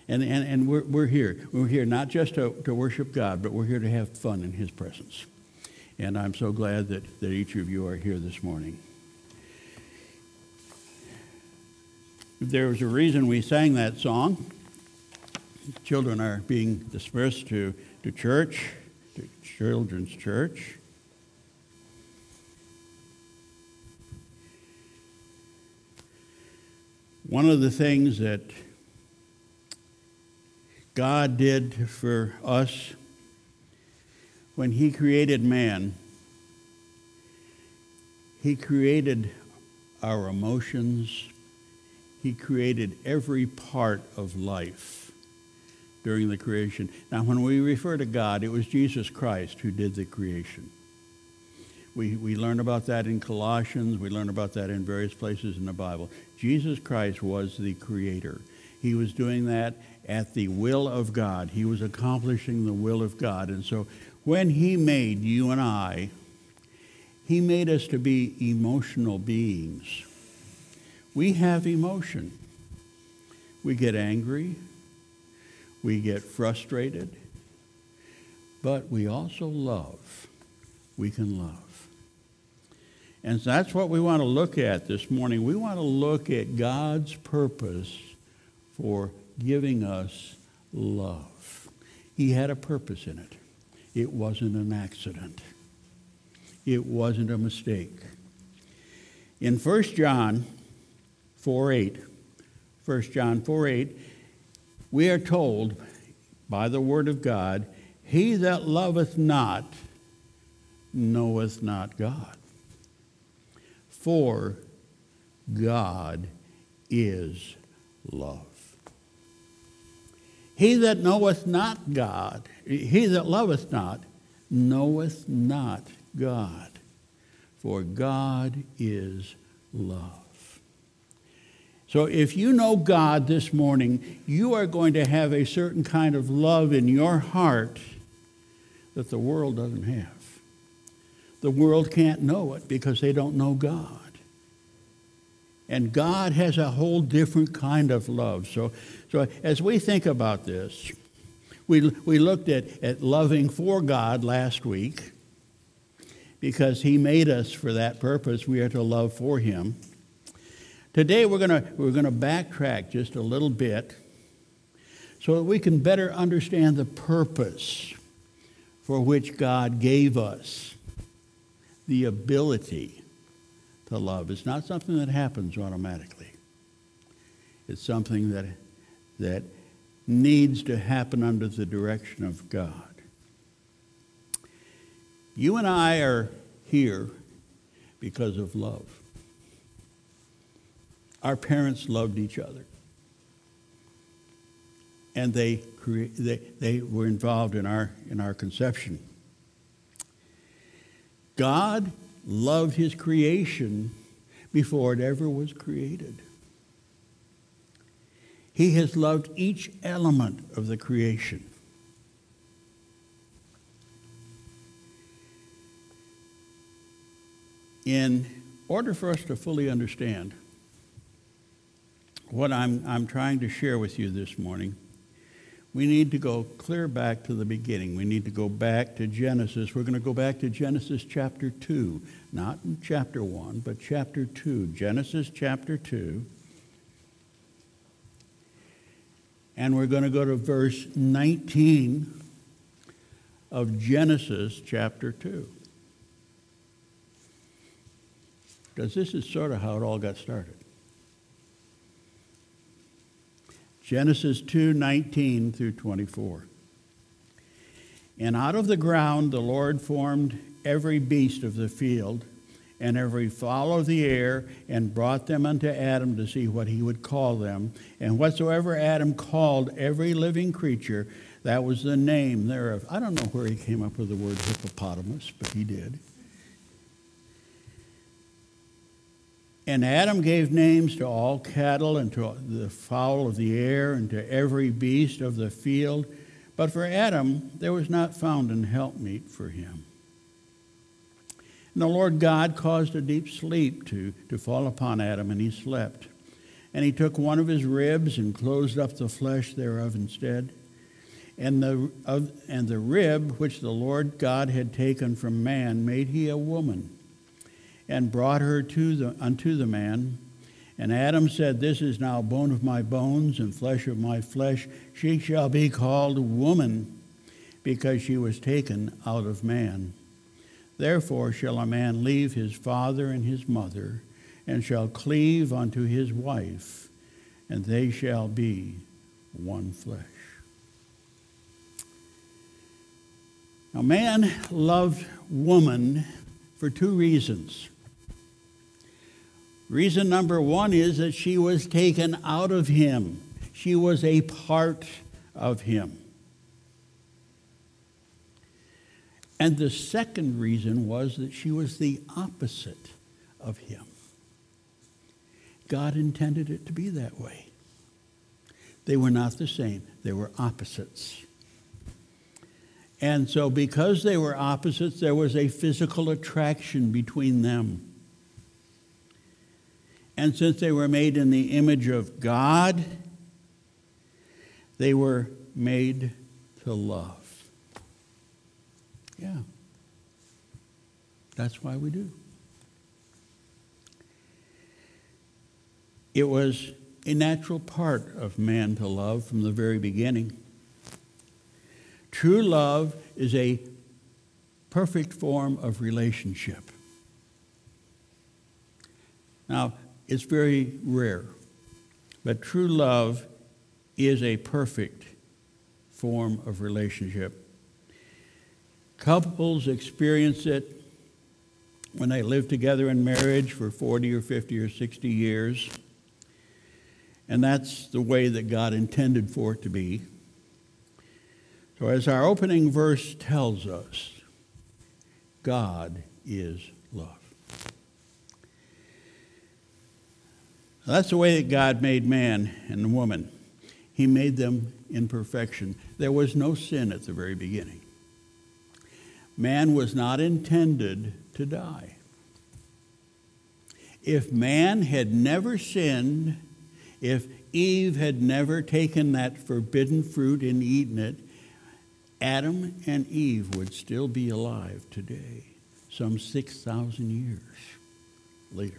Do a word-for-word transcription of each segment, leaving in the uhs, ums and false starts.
And, and, and we're, we're here. We're here not just to, to worship God, but we're here to have fun in His presence. And I'm so glad that, that each of you are here this morning. There was a reason we sang that song. Children are being dispersed to, to church, to children's church. One of the things that God did for us when He created man, He created our emotions. He created every part of life during the creation. Now, when we refer to God, it was Jesus Christ who did the creation. We, we learn about that in Colossians. We learn about that in various places in the Bible. Jesus Christ was the creator. He was doing that at the will of God. He was accomplishing the will of God. And so when He made you and I, He made us to be emotional beings. We have emotion. We get angry. We get frustrated. But we also love. We can love. And that's what we want to look at this morning. We want to look at God's purpose for giving us love. He had a purpose in it. It wasn't an accident. It wasn't a mistake. In First John four eight, First John four eight, we are told by the word of God, he that loveth not knoweth not God. For God is love. He that knoweth not God, he that loveth not, knoweth not God. For God is love. So if you know God this morning, you are going to have a certain kind of love in your heart that the world doesn't have. The world can't know it because they don't know God. And God has a whole different kind of love. So, so as we think about this, we, we looked at, at loving for God last week because He made us for that purpose. We are to love for Him. Today we're going we're going to backtrack just a little bit so that we can better understand the purpose for which God gave us the ability to love. It's not something that happens automatically. It's something that, that needs to happen under the direction of God. You and I are here because of love. Our parents loved each other. And they, crea- they, they were involved in our, in our conception. God loved His creation before it ever was created. He has loved each element of the creation. In order for us to fully understand what I'm, I'm trying to share with you this morning, we need to go clear back to the beginning. We need to go back to Genesis. We're going to go back to Genesis chapter two. Not in chapter one, but chapter two. Genesis chapter two. And we're going to go to verse nineteen of Genesis chapter two. Because this is sort of how it all got started. Genesis two, nineteen through twenty-four. And out of the ground the Lord formed every beast of the field and every fowl of the air, and brought them unto Adam to see what he would call them. And whatsoever Adam called every living creature, that was the name thereof. I don't know where he came up with the word hippopotamus, but he did. And Adam gave names to all cattle and to the fowl of the air and to every beast of the field. But for Adam there was not found an helpmeet for him. And the Lord God caused a deep sleep to, to fall upon Adam, and he slept. And he took one of his ribs and closed up the flesh thereof instead. And the, of, and the rib which the Lord God had taken from man made he a woman, and brought her to the, unto the man. And Adam said, This is now bone of my bones and flesh of my flesh. She shall be called woman, because she was taken out of man. Therefore shall a man leave his father and his mother, and shall cleave unto his wife, and they shall be one flesh. Now, man loved woman for two reasons. Reason number one is that she was taken out of him. She was a part of him. And the second reason was that she was the opposite of him. God intended it to be that way. They were not the same. They were opposites. And so because they were opposites, there was a physical attraction between them. And since they were made in the image of God, they were made to love. Yeah. That's why we do. It was a natural part of man to love from the very beginning. True love is a perfect form of relationship. Now, it's very rare, but true love is a perfect form of relationship. Couples experience it when they live together in marriage for forty or fifty or sixty years. And that's the way that God intended for it to be. So as our opening verse tells us, God is love. That's the way that God made man and woman. He made them in perfection. There was no sin at the very beginning. Man was not intended to die. If man had never sinned, if Eve had never taken that forbidden fruit and eaten it, Adam and Eve would still be alive today, some six thousand years later.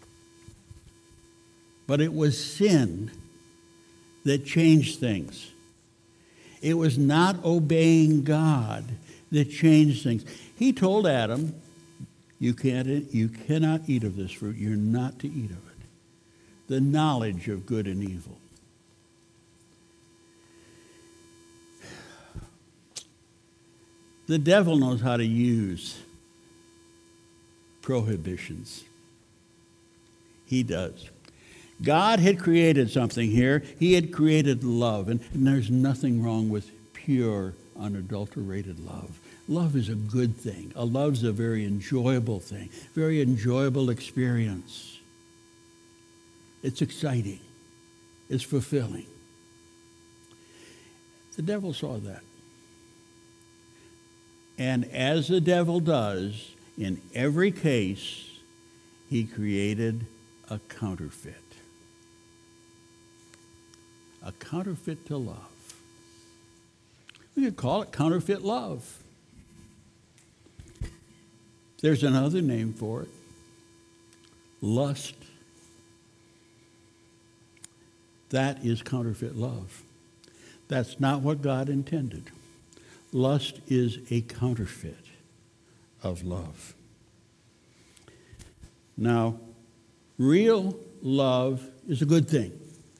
But it was sin that changed things. It was not obeying God that changed things. He told Adam, you can't, you cannot eat of this fruit. You're not to eat of it. The knowledge of good and evil. The devil knows how to use prohibitions. He does. God had created something here. He had created love. And, and there's nothing wrong with pure, unadulterated love. Love is a good thing. A love's a very enjoyable thing. Very enjoyable experience. It's exciting. It's fulfilling. The devil saw that. And as the devil does, in every case, he created a counterfeit. A counterfeit to love. We could call it counterfeit love. There's another name for it. Lust. That is counterfeit love. That's not what God intended. Lust is a counterfeit of love. Now, real love is a good thing.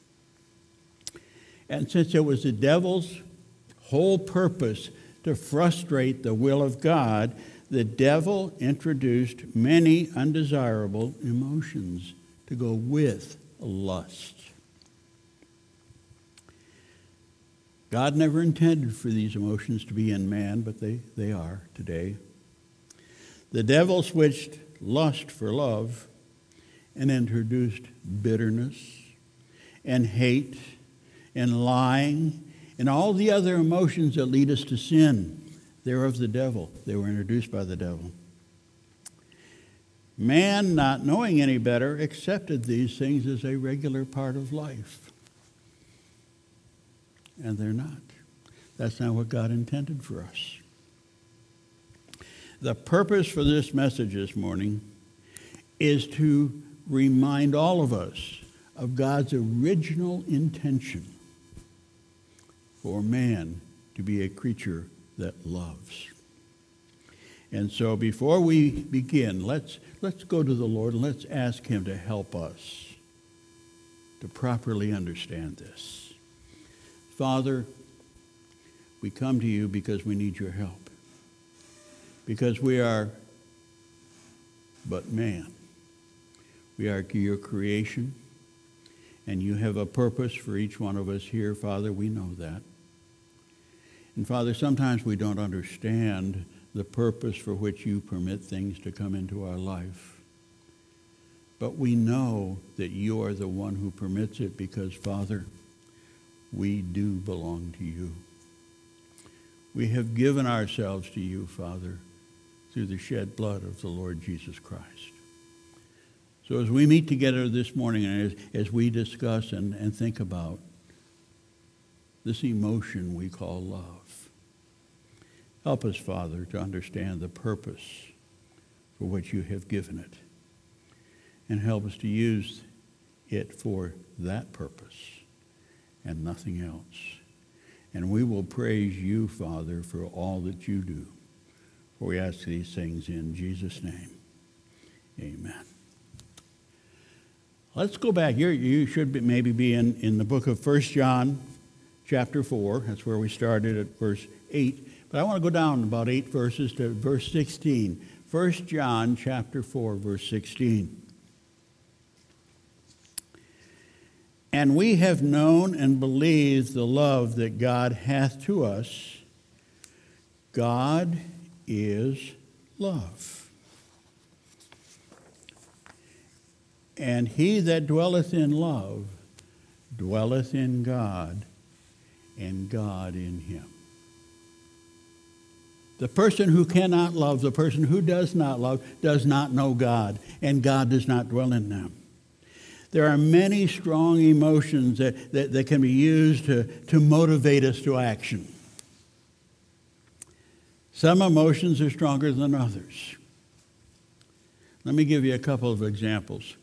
And since it was the devil's whole purpose to frustrate the will of God, the devil introduced many undesirable emotions to go with lust. God never intended for these emotions to be in man, but they, they are today. The devil switched lust for love and introduced bitterness and hate and lying and all the other emotions that lead us to sin. They're of the devil. They were introduced by the devil. Man, not knowing any better, accepted these things as a regular part of life. And they're not. That's not what God intended for us. The purpose for this message this morning is to remind all of us of God's original intention for man to be a creature that loves. And so before we begin, let's let's go to the Lord and let's ask him to help us to properly understand this. Father, we come to you because we need your help. Because we are but man. We are your creation, and you have a purpose for each one of us here, Father. We know that. And Father, sometimes we don't understand the purpose for which you permit things to come into our life. But we know that you are the one who permits it because, Father, we do belong to you. We have given ourselves to you, Father, through the shed blood of the Lord Jesus Christ. So as we meet together this morning and as, as we discuss and, and think about this emotion we call love, help us, Father, to understand the purpose for which you have given it. And help us to use it for that purpose and nothing else. And we will praise you, Father, for all that you do. For we ask these things in Jesus' name. Amen. Let's go back. You're, you should be, maybe be in, in the book of First John, chapter four. That's where we started at verse eight. But I want to go down about eight verses to verse sixteen. First John, chapter four, verse sixteen. And we have known and believed the love that God hath to us. God is love. And he that dwelleth in love dwelleth in God, and God in him. The person who cannot love, the person who does not love, does not know God, and God does not dwell in them. There are many strong emotions that, that, that can be used to, to motivate us to action. Some emotions are stronger than others. Let me give you a couple of examples.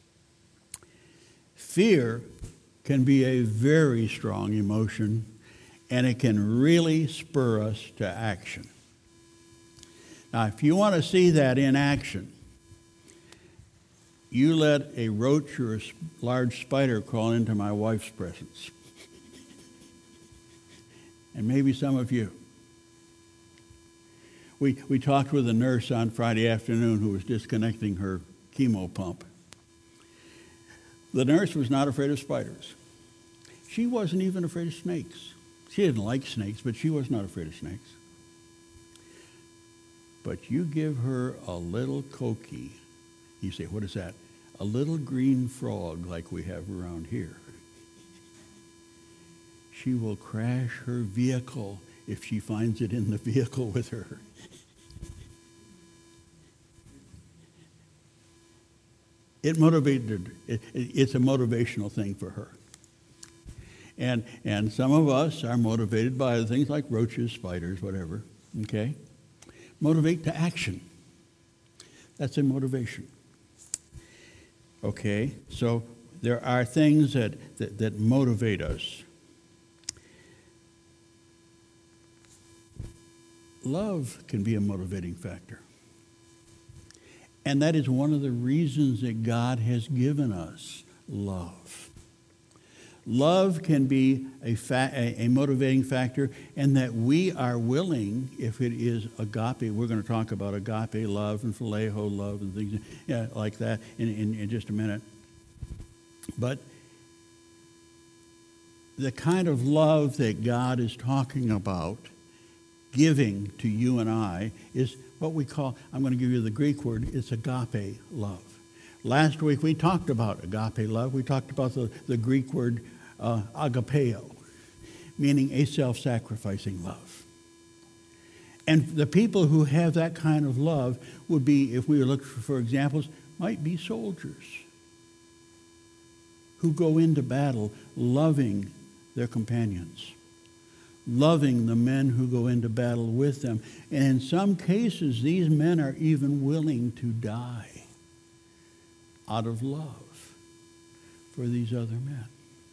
Fear can be a very strong emotion, and it can really spur us to action. Now, if you want to see that in action, you let a roach or a large spider crawl into my wife's presence. And maybe some of you. We, we talked with a nurse on Friday afternoon who was disconnecting her chemo pump. The nurse was not afraid of spiders. She wasn't even afraid of snakes. She didn't like snakes, but she was not afraid of snakes. But you give her a little coqui. You say, what is that? A little green frog like we have around here. She will crash her vehicle if she finds it in the vehicle with her. It motivated, it, it's a motivational thing for her. And, and some of us are motivated by things like roaches, spiders, whatever, okay? Motivate to action. That's a motivation. Okay, so there are things that, that, that motivate us. Love can be a motivating factor. And that is one of the reasons that God has given us love. Love can be a, fa- a, a motivating factor, and that we are willing, if it is agape, we're going to talk about agape love and phileo love and things yeah, like that in, in, in just a minute. But the kind of love that God is talking about giving to you and I is what we call, I'm going to give you the Greek word, it's agape love. Last week we talked about agape love. We talked about the, the Greek word uh, agapeo, meaning a self-sacrificing love. And the people who have that kind of love would be, if we look for examples, might be soldiers who go into battle loving their companions, loving the men who go into battle with them. And in some cases, these men are even willing to die out of love for these other men.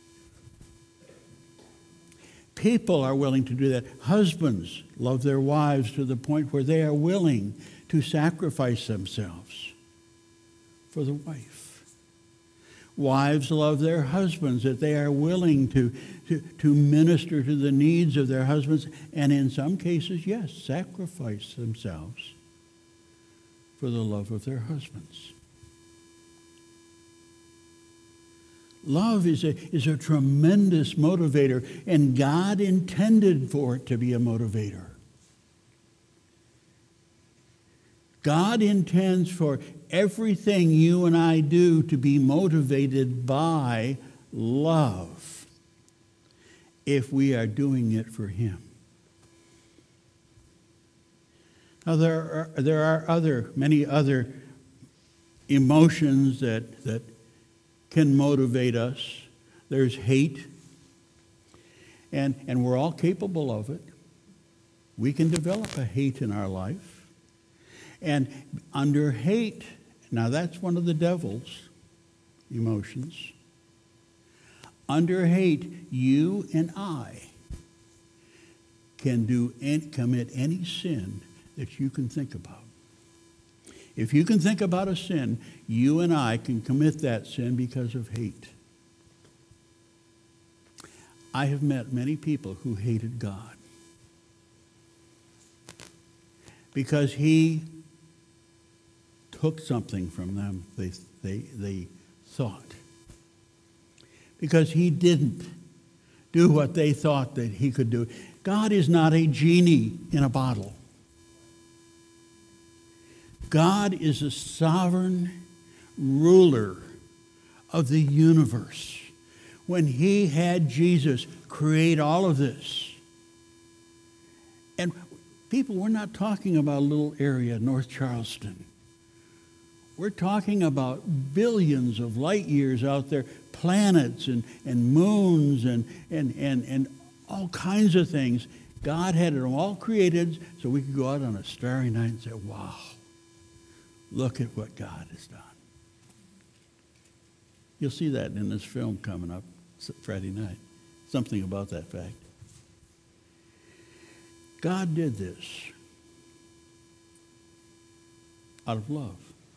People are willing to do that. Husbands love their wives to the point where they are willing to sacrifice themselves for the wife. Wives love their husbands, that they are willing to, to, to minister to the needs of their husbands, and in some cases, yes, sacrifice themselves for the love of their husbands. Love is a, is a tremendous motivator, and God intended for it to be a motivator. God intends for everything you and I do to be motivated by love if we are doing it for Him. Now, there are, there are other, many other emotions that, that can motivate us. There's hate, and, and we're all capable of it. We can develop a hate in our life. And under hate, now that's one of the devil's emotions. Under hate, you and I can do and commit any sin that you can think about. If you can think about a sin, you and I can commit that sin because of hate. I have met many people who hated God because He took something from them, they, they, they thought. Because He didn't do what they thought that He could do. God is not a genie in a bottle. God is a sovereign ruler of the universe. When He had Jesus create all of this, and people, we're not talking about a little area, North Charleston. We're talking about billions of light years out there, planets and, and moons and, and, and, and all kinds of things. God had it all created so we could go out on a starry night and say, wow, look at what God has done. You'll see that in this film coming up Friday night. Something about that fact. God did this out of love.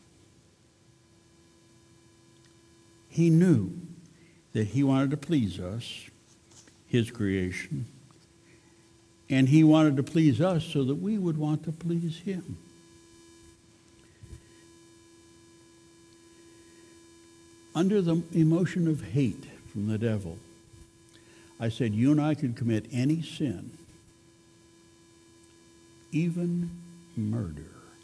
He knew that He wanted to please us, His creation, and He wanted to please us so that we would want to please Him. Under the emotion of hate from the devil, I said you and I could commit any sin, even murder.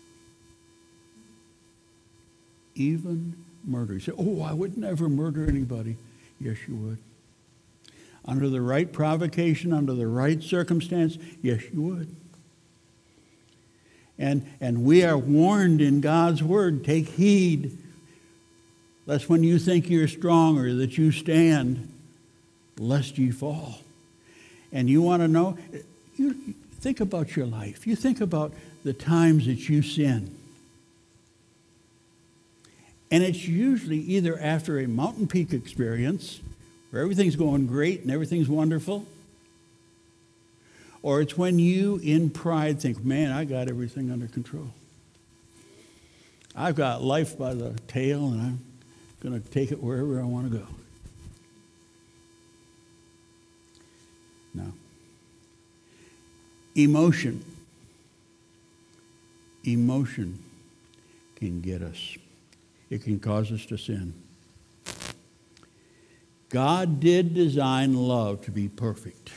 Even murder. You say, oh, I would never murder anybody. Yes, you would. Under the right provocation, under the right circumstance, yes, you would. And, and we are warned in God's word, take heed, lest when you think you're strong or that you stand, lest ye fall. And you want to know, you think about your life. You think about the times that you sin. And it's usually either after a mountain peak experience where everything's going great and everything's wonderful, or it's when you, in pride, think, man, I got everything under control. I've got life by the tail, and I'm going to take it wherever I want to go. No. Emotion. Emotion can get us. It can cause us to sin. God did design love to be perfect.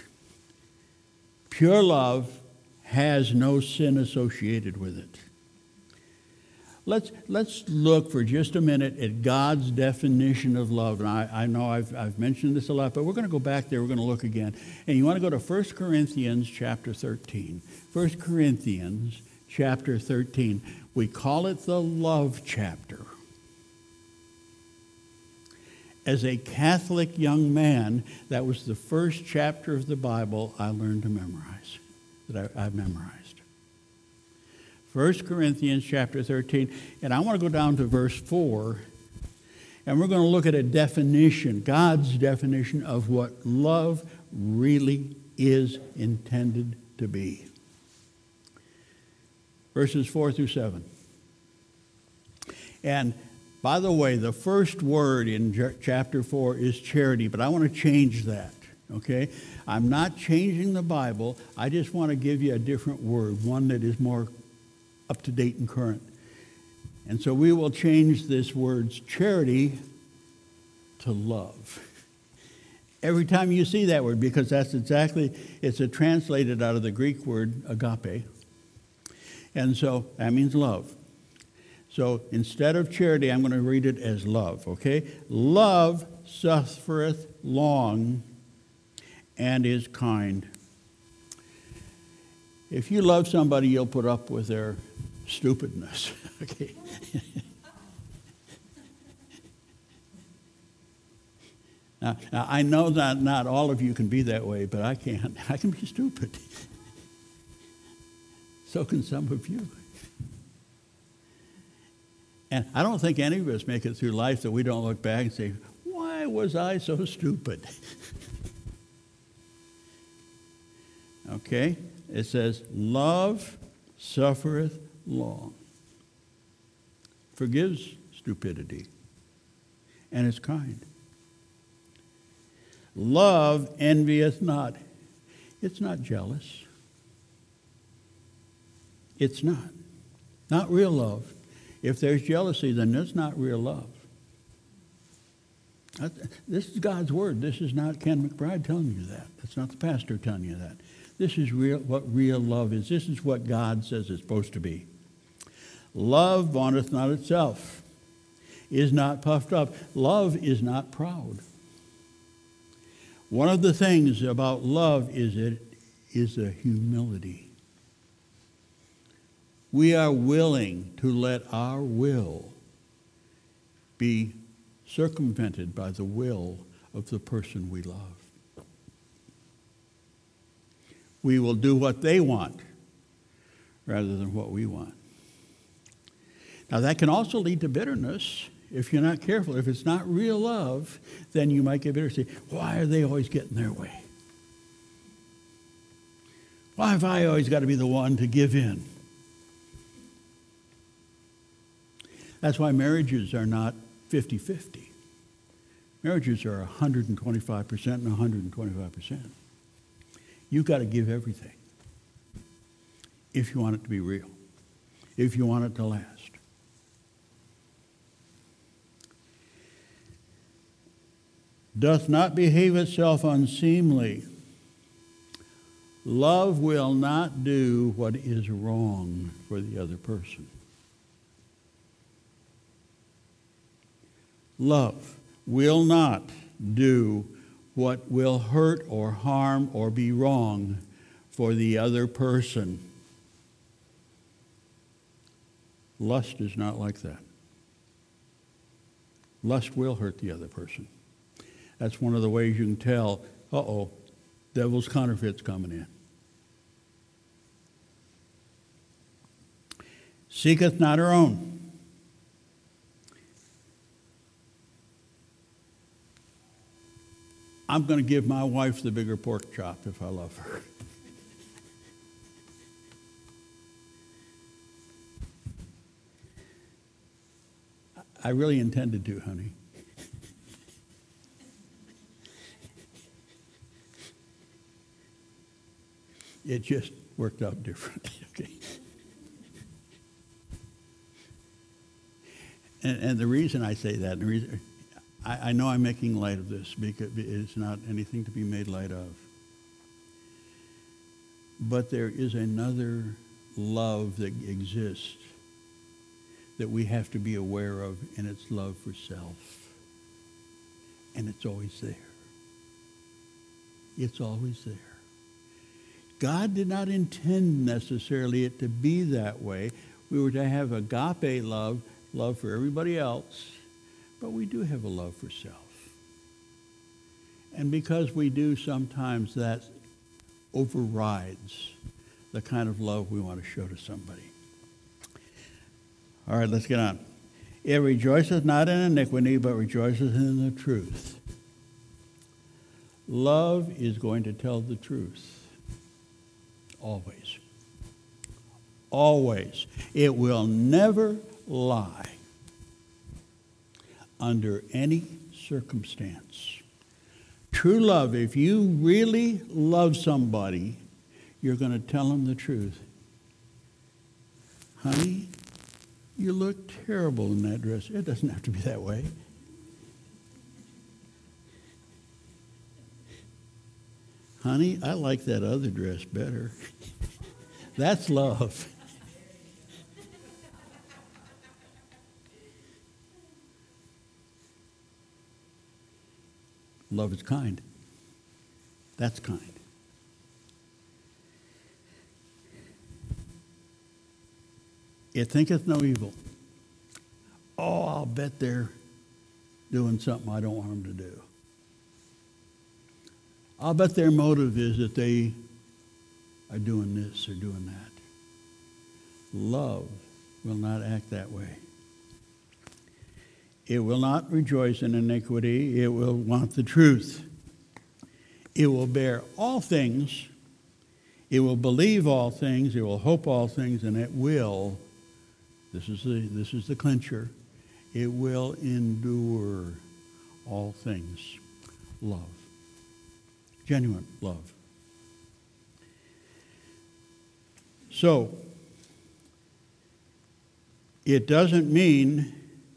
Pure love has no sin associated with it. Let's, let's look for just a minute at God's definition of love. And I, I know I've, I've mentioned this a lot, but we're going to go back there. We're going to look again. And you want to go to First Corinthians chapter thirteen. First Corinthians chapter thirteen. We call it the love chapter. As a Catholic young man, that was the first chapter of the Bible I learned to memorize, that I, I memorized. First Corinthians chapter thirteen, and I want to go down to verse four, and we're going to look at a definition, God's definition of what love really is intended to be. Verses four through seven. And by the way, the first word in chapter four is charity, but I want to change that, okay? I'm not changing the Bible. I just want to give you a different word, one that is more up to date and current. And so we will change this word's charity to love. Every time you see that word, because that's exactly, it's a translated out of the Greek word agape. And so that means love. So instead of charity, I'm going to read it as love, okay? Love suffereth long and is kind. If you love somebody, you'll put up with their stupidness, okay? now, now, I know that not all of you can be that way, but I can't. I can be stupid. So can some of you. And I don't think any of us make it through life that we don't look back and say, why was I so stupid? Okay? It says, love suffereth long, forgives stupidity, and is kind. Love envieth not. It's not jealous. It's not. Not real love. If there's jealousy, then that's not real love. This is God's word. This is not Ken McBride telling you that. That's not the pastor telling you that. This is real, what real love is. This is what God says it's supposed to be. Love vaunteth not itself, is not puffed up. Love is not proud. One of the things about love is it is a humility. We are willing to let our will be circumvented by the will of the person we love. We will do what they want rather than what we want. Now, that can also lead to bitterness if you're not careful. If it's not real love, then you might get bitter and say, why are they always getting their way? Why have I always got to be the one to give in? That's why marriages are not fifty-fifty. Marriages are one hundred twenty-five percent and one hundred twenty-five percent. You've got to give everything if you want it to be real, if you want it to last. Doth not behave itself unseemly. Love will not do what is wrong for the other person. Love will not do what will hurt or harm or be wrong for the other person. Lust is not like that. Lust will hurt the other person. That's one of the ways you can tell, uh-oh, devil's counterfeit's coming in. Seeketh not her own. I'm going to give my wife the bigger pork chop if I love her. I really intended to, honey. It just worked out differently, okay? And, and the reason I say that, the reason, I, I know I'm making light of this because it's not anything to be made light of. But there is another love that exists that we have to be aware of, and it's love for self. And it's always there. It's always there. God did not intend necessarily it to be that way. We were to have agape love, love for everybody else, but we do have a love for self. And because we do, sometimes that overrides the kind of love we want to show to somebody. All right, let's get on. It rejoiceth not in iniquity, but rejoiceth in the truth. Love is going to tell the truth. Always. Always. It will never lie under any circumstance. True love, if you really love somebody, you're going to tell them the truth. Honey, you look terrible in that dress. It doesn't have to be that way. Honey, I like that other dress better. That's love. Love is kind. That's kind. It thinketh no evil. Oh, I'll bet they're doing something I don't want them to do. I'll bet their motive is that they are doing this or doing that. Love will not act that way. It will not rejoice in iniquity. It will want the truth. It will bear all things. It will believe all things. It will hope all things. And it will, this is the, this is the clincher, it will endure all things. Love. Genuine love. So, it doesn't mean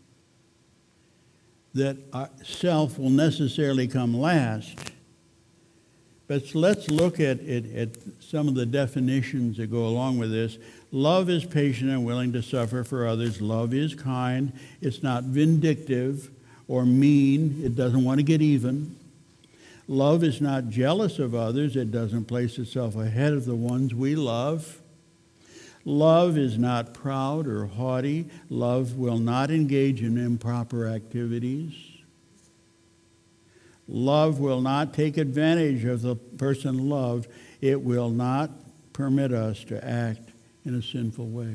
that self will necessarily come last, but let's look at, at, at some of the definitions that go along with this. Love is patient and willing to suffer for others. Love is kind. It's not vindictive or mean. It doesn't want to get even. Love is not jealous of others. It doesn't place itself ahead of the ones we love. Love is not proud or haughty. Love will not engage in improper activities. Love will not take advantage of the person loved. It will not permit us to act in a sinful way.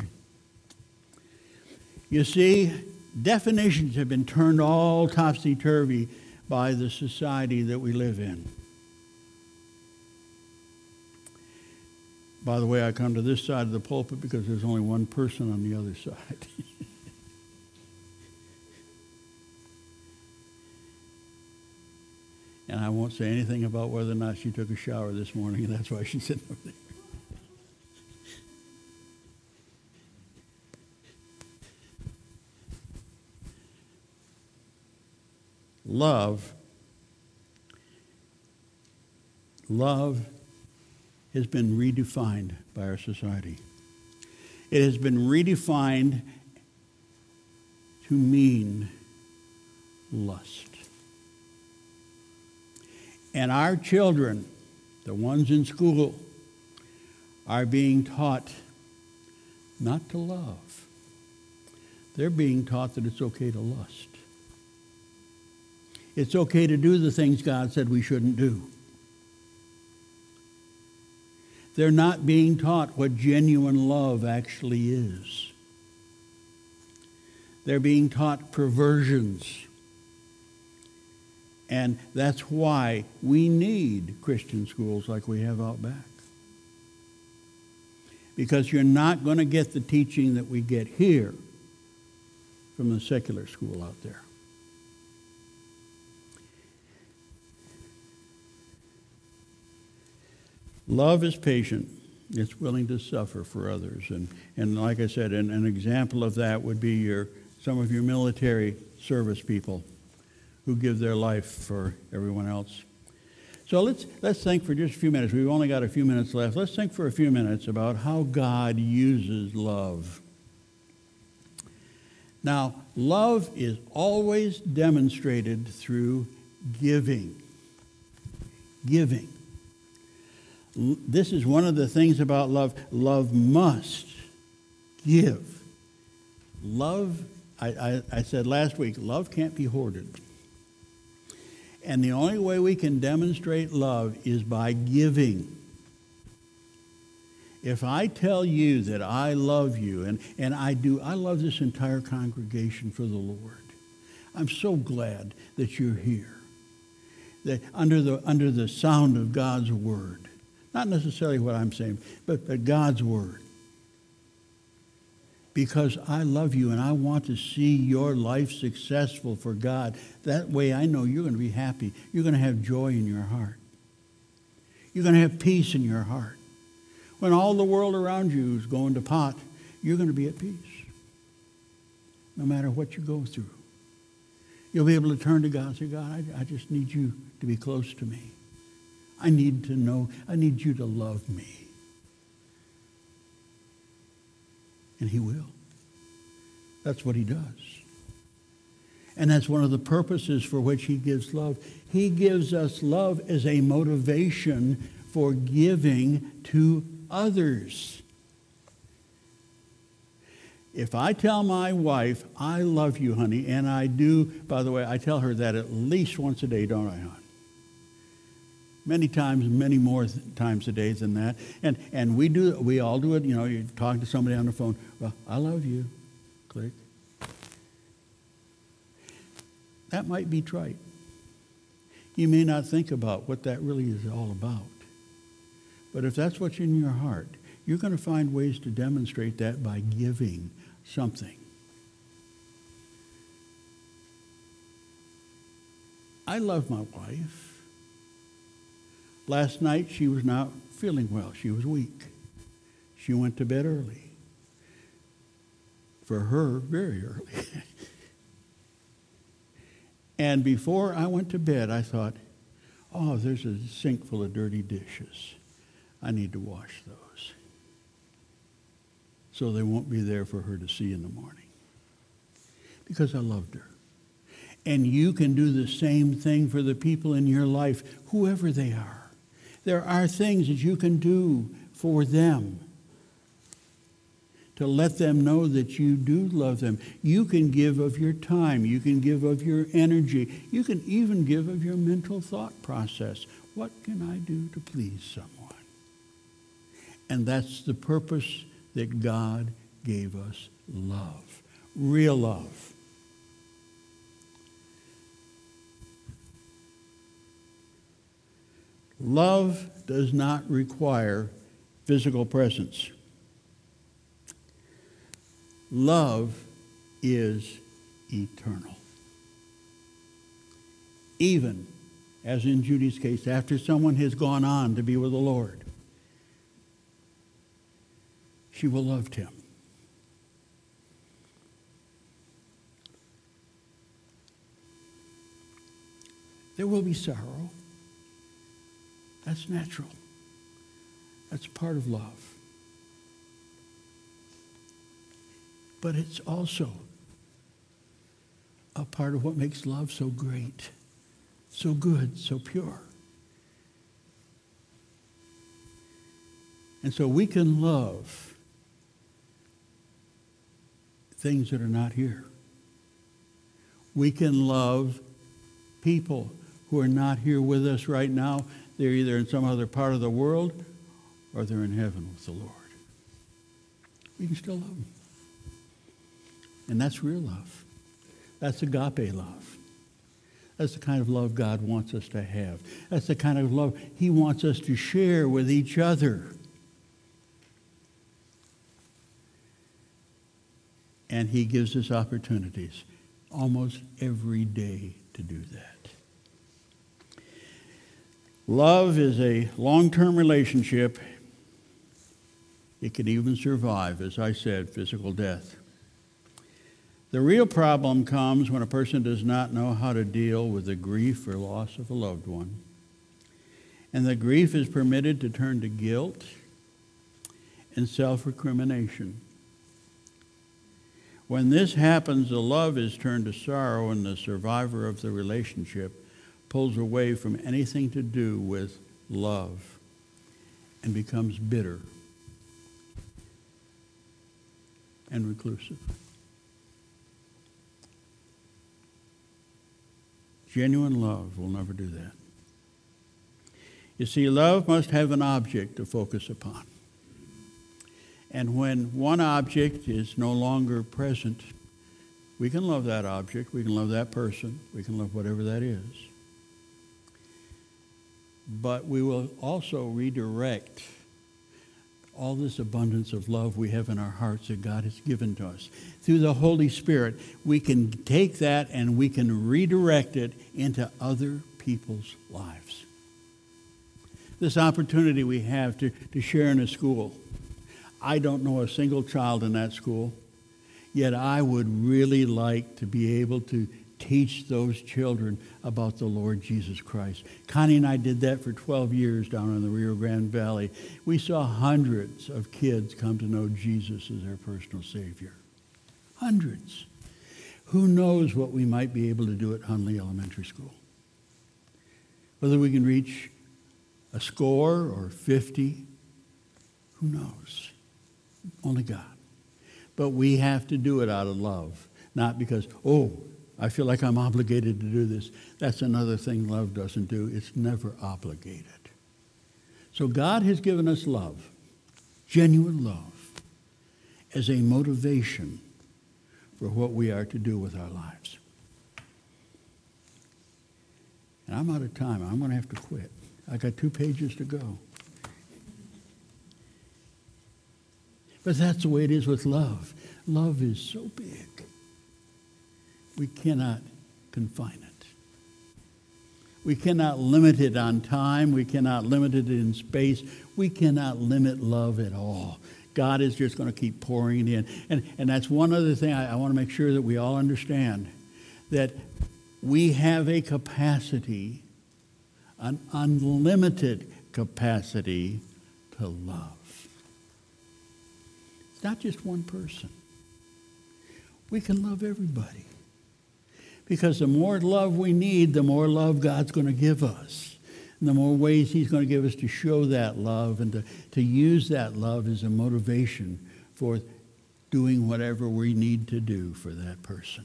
You see, definitions have been turned all topsy-turvy by the society that we live in. By the way, I come to this side of the pulpit because there's only one person on the other side. And I won't say anything about whether or not she took a shower this morning, and that's why she's sitting over there. Love, love has been redefined by our society. It has been redefined to mean lust. And our children, the ones in school, are being taught not to love. They're being taught that it's okay to lust. It's okay to do the things God said we shouldn't do. They're not being taught what genuine love actually is. They're being taught perversions. And that's why we need Christian schools like we have out back. Because you're not going to get the teaching that we get here from the secular school out there. Love is patient. It's willing to suffer for others. And, and like I said, an, an example of that would be your some of your military service people who give their life for everyone else. So let's let's think for just a few minutes. We've only got a few minutes left. Let's think for a few minutes about how God uses love. Now, love is always demonstrated through giving. Giving. L- This is one of the things about love. Love must give. Love, I, I, I said last week, love can't be hoarded. And the only way we can demonstrate love is by giving. If I tell you that I love you, and, and I do, I love this entire congregation for the Lord. I'm so glad that you're here. That under the under the sound of God's word. Not necessarily what I'm saying, but, but God's word. Because I love you and I want to see your life successful for God. That way I know you're going to be happy. You're going to have joy in your heart. You're going to have peace in your heart. When all the world around you is going to pot, you're going to be at peace. No matter what you go through. You'll be able to turn to God and say, God, I, I just need you to be close to me. I need to know, I need you to love me. And he will. That's what he does. And that's one of the purposes for which he gives love. He gives us love as a motivation for giving to others. If I tell my wife, I love you, honey, and I do, by the way, I tell her that at least once a day, don't I, hon? Many times, many more th- times a day than that. And and we do, we all do it, you know, you talk to somebody on the phone, well, I love you, click. That might be trite. You may not think about what that really is all about. But if that's what's in your heart, you're going to find ways to demonstrate that by giving something. I love my wife. Last night she was not feeling well. She was weak. She went to bed early. For her, very early. And before I went to bed, I thought, oh, there's a sink full of dirty dishes. I need to wash those. So they won't be there for her to see in the morning. Because I loved her. And you can do the same thing for the people in your life, whoever they are. There are things that you can do for them to let them know that you do love them. You can give of your time. You can give of your energy. You can even give of your mental thought process. What can I do to please someone? And that's the purpose that God gave us love. Real love. Love does not require physical presence. Love is eternal. Even, as in Judy's case, after someone has gone on to be with the Lord, she will love him. There will be sorrow. That's natural. That's part of love. But it's also a part of what makes love so great, so good, so pure. And so we can love things that are not here. We can love people who are not here with us right now. They're either in some other part of the world or they're in heaven with the Lord. We can still love them. And that's real love. That's agape love. That's the kind of love God wants us to have. That's the kind of love he wants us to share with each other. And he gives us opportunities almost every day to do that. Love is a long-term relationship. It can even survive, as I said, physical death. The real problem comes when a person does not know how to deal with the grief or loss of a loved one. And the grief is permitted to turn to guilt and self-recrimination. When this happens, the love is turned to sorrow, and the survivor of the relationship pulls away from anything to do with love and becomes bitter and reclusive. Genuine love will never do that. You see, love must have an object to focus upon. And when one object is no longer present, we can love that object, we can love that person, we can love whatever that is. But we will also redirect all this abundance of love we have in our hearts that God has given to us. Through the Holy Spirit, we can take that and we can redirect it into other people's lives. This opportunity we have to, to share in a school. I don't know a single child in that school, yet I would really like to be able to teach those children about the Lord Jesus Christ. Connie and I did that for twelve years down in the Rio Grande Valley. We saw hundreds of kids come to know Jesus as their personal Savior. Hundreds. Who knows what we might be able to do at Hunley Elementary School? Whether we can reach a score or fifty, who knows? Only God. But we have to do it out of love, not because, oh, I feel like I'm obligated to do this. That's another thing love doesn't do. It's never obligated. So God has given us love, genuine love, as a motivation for what we are to do with our lives. And I'm out of time. I'm going to have to quit. I got two pages to go. But that's the way it is with love. Love is so big. We cannot confine it. We cannot limit it on time. We cannot limit it in space. We cannot limit love at all. God is just going to keep pouring it in. And, and that's one other thing I, I want to make sure that we all understand, that we have a capacity, an unlimited capacity to love. It's not just one person. We can love everybody. Because the more love we need, the more love God's going to give us. And the more ways he's going to give us to show that love and to, to use that love as a motivation for doing whatever we need to do for that person.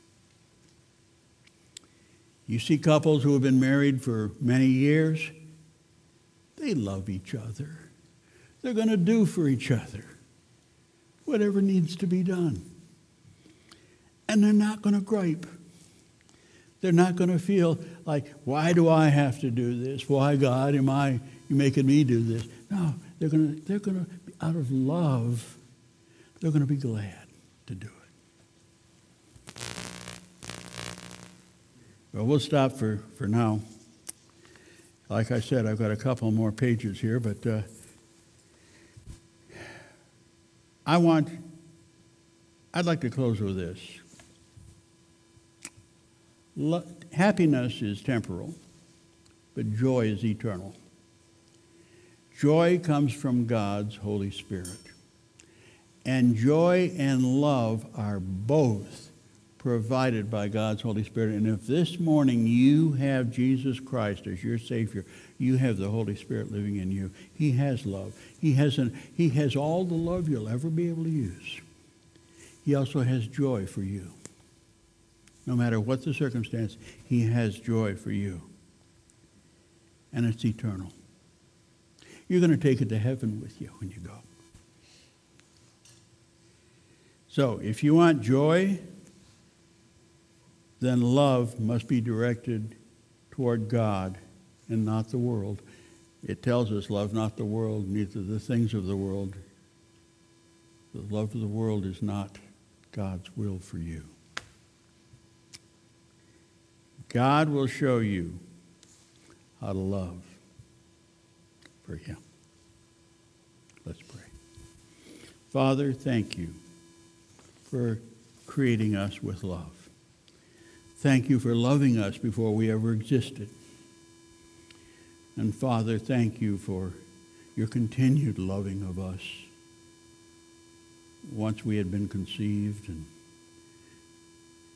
You see couples who have been married for many years, they love each other. They're going to do for each other whatever needs to be done. And they're not going to gripe. They're not going to feel like, why do I have to do this? Why, God, am I you making me do this? No, they're going to, they're going to, out of love, they're going to be glad to do it. Well, we'll stop for, for now. Like I said, I've got a couple more pages here, but uh, I want, I'd like to close with this. Lo- happiness is temporal, but joy is eternal. Joy comes from God's Holy Spirit. And joy and love are both provided by God's Holy Spirit. And if this morning you have Jesus Christ as your Savior, you have the Holy Spirit living in you. He has love. He has, an, he has all the love you'll ever be able to use. He also has joy for you. No matter what the circumstance, he has joy for you. And it's eternal. You're going to take it to heaven with you when you go. So, if you want joy, then love must be directed toward God and not the world. It tells us, love not the world, neither the things of the world. The love of the world is not God's will for you. God will show you how to love for him. Let's pray. Father, thank you for creating us with love. Thank you for loving us before we ever existed. And Father, thank you for your continued loving of us once we had been conceived and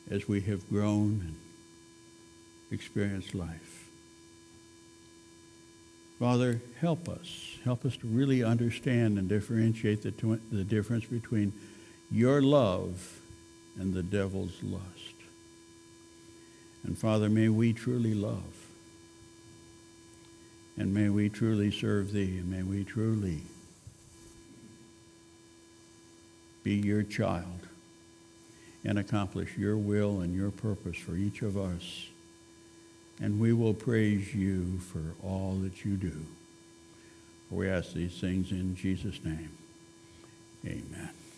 as we have grown and experienced life. Father, help us. Help us to really understand and differentiate the, tw- the difference between your love and the devil's lust. And Father, may we truly love. And may we truly serve thee. And may we truly be your child and accomplish your will and your purpose for each of us. And we will praise you for all that you do. For we ask these things in Jesus' name. Amen.